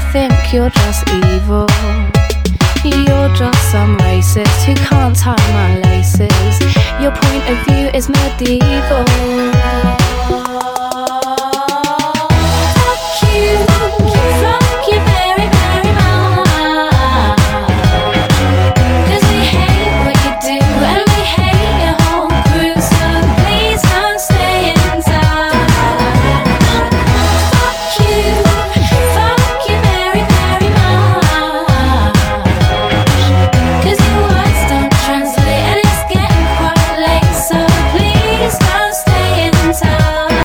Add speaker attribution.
Speaker 1: think you're just evil. You're just some racist who can't tie my laces. Your point of view is medieval.